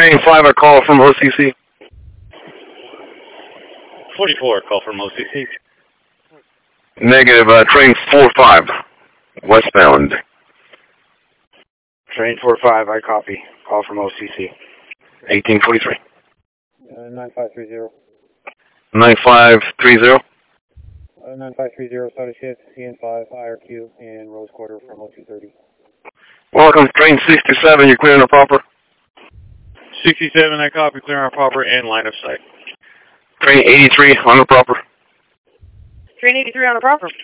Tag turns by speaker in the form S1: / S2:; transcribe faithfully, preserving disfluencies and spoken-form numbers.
S1: Train five, I call from O C C.
S2: forty-four, call from O C C.
S1: Negative, uh, train four five, westbound.
S3: Train four five, I copy. Call from O C C.
S1: eighteen forty-three.
S4: Uh, nine five three zero.
S1: nine five three zero.
S4: Uh, nine five three zero, started shift, C N five, I R Q, and Rose Quarter from O two thirty.
S1: Welcome, train sixty-seven, you're clearing the proper.
S2: sixty-seven, I copy, clear on proper and line of sight.
S1: Train eighty-three, on the proper.
S5: Train eighty-three on the proper.